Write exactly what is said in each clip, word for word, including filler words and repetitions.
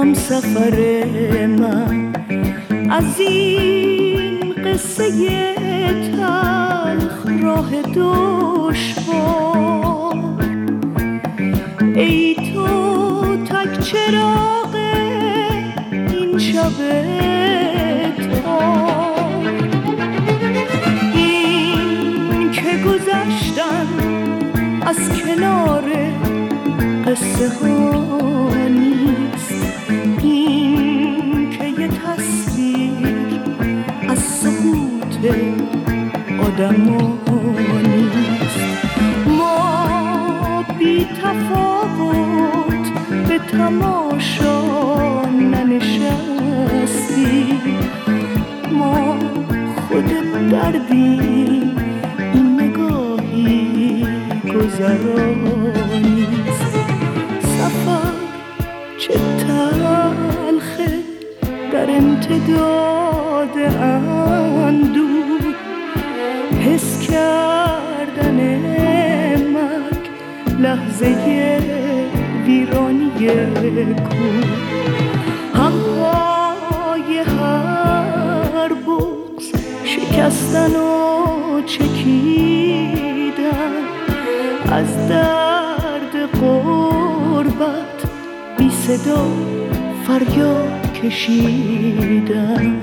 همسفر من از این قصه تلخ راه دشوار. ای تو تک چراغ این شب تار، این که گذشتن از کنار قصه ها نیست، این که یه تصویر از سقوط آدم ها نیست. ما بی تفاوت به تماشا ننشستیم، ما خود دردیم، این نگاهی گذرانیست. سفر چه تلخه در امتداد اندوه، حس کردن مرگ لحظه ویرانی کوه. همهای هر بغض شکستن و چکیدن، از درد غربت بی صدا فریاد کشیدن.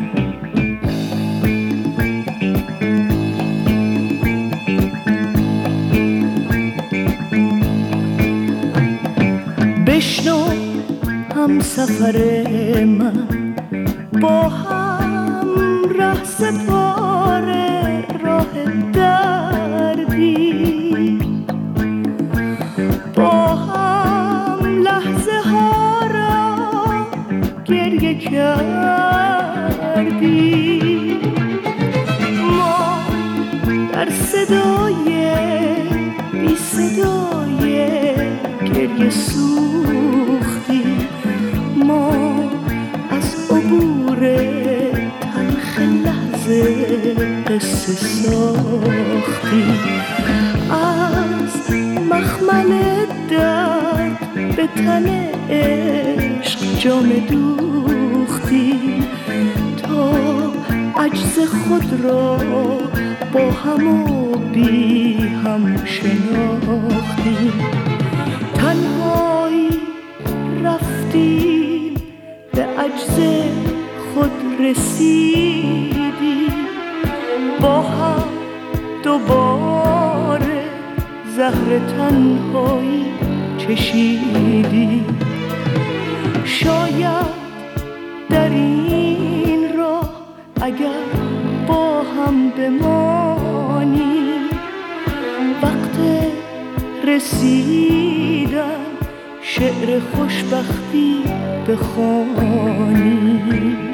بشنو همسفر من، با هم ره سپاره راه دردی، با هم لحظه ها را گریه کردی. ما در صدای بی صدای گریه سوختی، ما از عبور تلخ لحظه قصه ساختی. از مخمل درد به تن عشق جام دوختی، تا عجز خود را با هم و بی هم شناختی. تنهایی رفتیم به عجز خود رسیدیم، با هم دوباره زهر تنهایی چشیدیم. شاید در این راه اگر با هم بمانیم، وقت رسیدن شعر خوشبختی بخوانیم.